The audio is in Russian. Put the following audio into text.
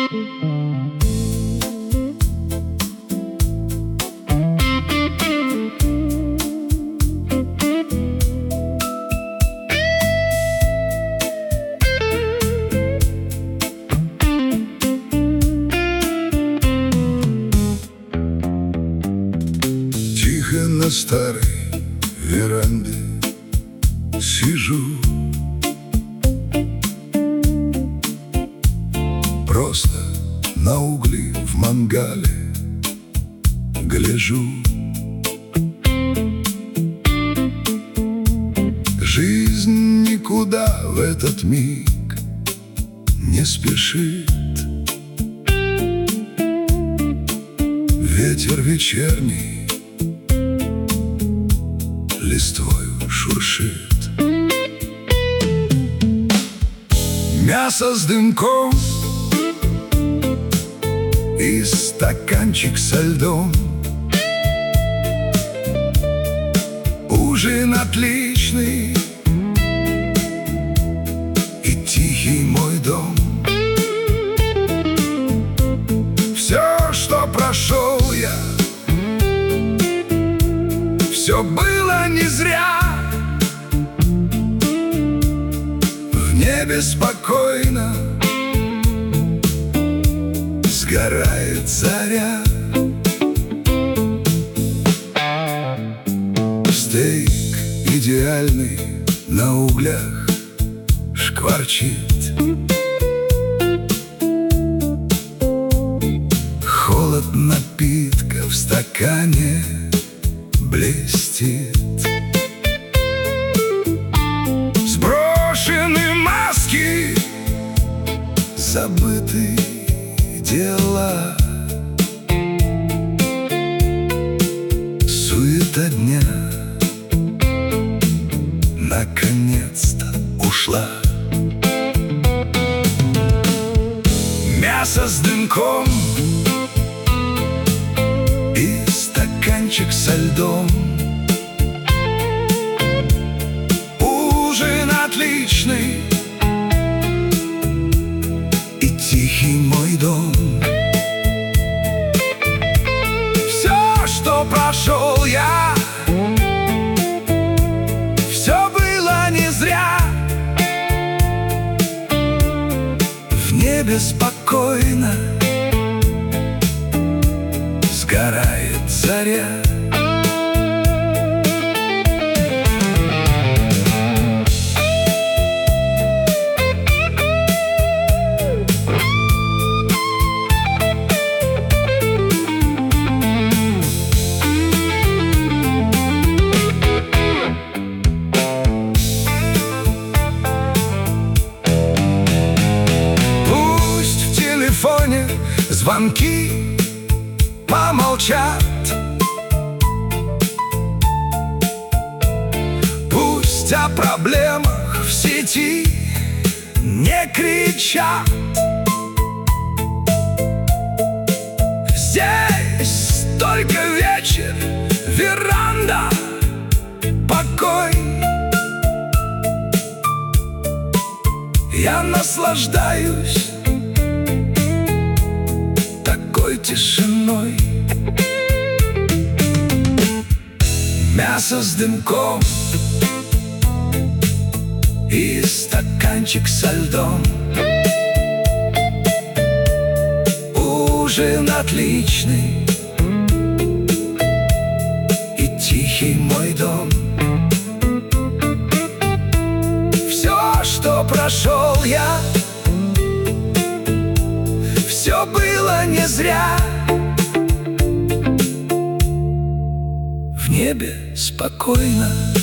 Тихо на старой веранде сижу, просто на угли в мангале гляжу. Жизнь никуда в этот миг не спешит. Ветер вечерний листвою шуршит. Мясо с дымком и стаканчик со льдом. Ужин отличный и тихий мой дом. Все, что прошел я, все было не зря. В небе спокойно сгорает заря. Стейк идеальный на углях шкварчит. Холод напитка в стакане блестит. Сброшены маски, забыты дела. Суета дня наконец-то ушла. Мясо с дымком и стаканчик со льдом. Ужин отличный и тихий мой дом. Все, что прошел я, все было не зря. В небе спокойно сгорает заря. Пусть в телефоне звонки помолчат, пусть о проблемах в сети не кричат. Здесь только вечер, веранда, покой. Я наслаждаюсь такой тишиной. Мясо с дымком и стаканчик со льдом. Ужин отличный и тихий мой дом. Все, что прошел я, все было не зря. В небе спокойно